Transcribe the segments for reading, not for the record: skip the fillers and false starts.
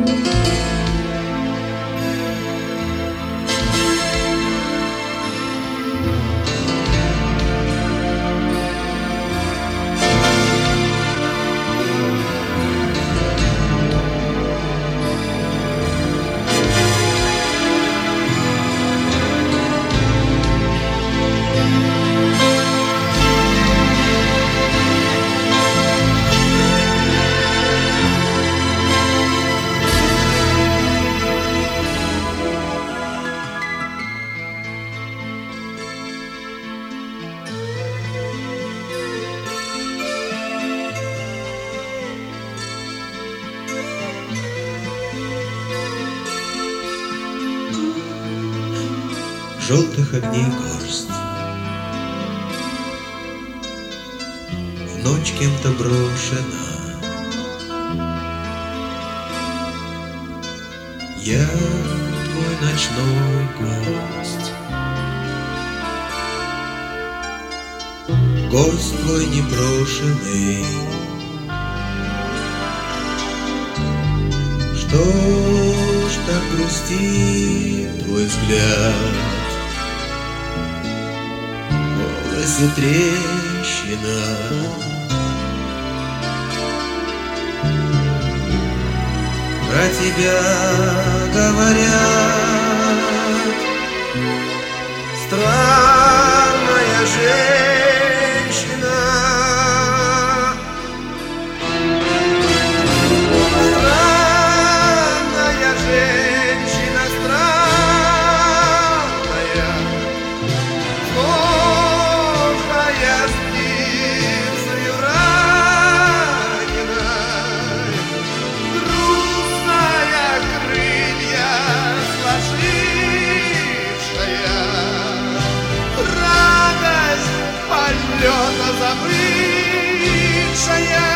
Желтых огней горсть, в ночь кем-то брошена. Я твой ночной гость, гость твой непрошенный. Что ж так грустит твой взгляд? В голосе трещина. Про тебя говорят, странная женщина. Странная женщина, странная, сложная с птицею раненой, грустная, крылья сложившая, радость полета забывшая.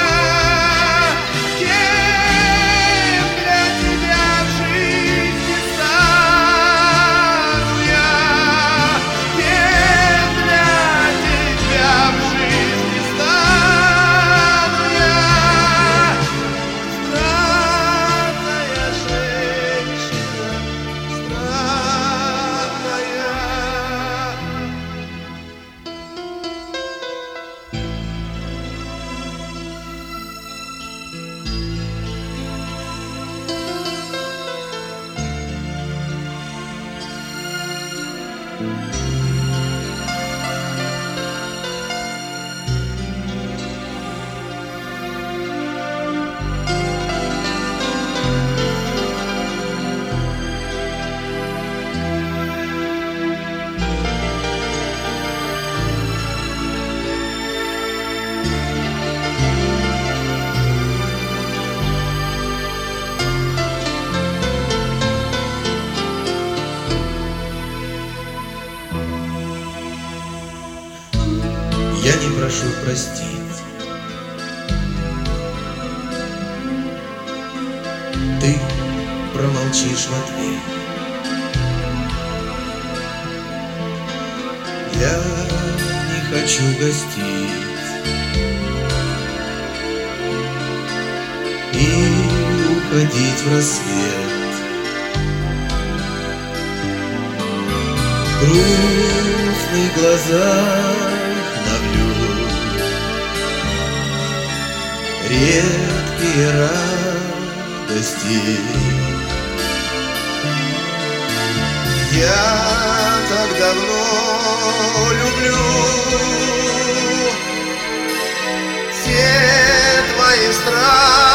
Я не прошу простить, ты промолчишь в ответ. Я не хочу гостить и уходить в рассвет. В грустных глазах редкие радости. Я так давно люблю все твои страны.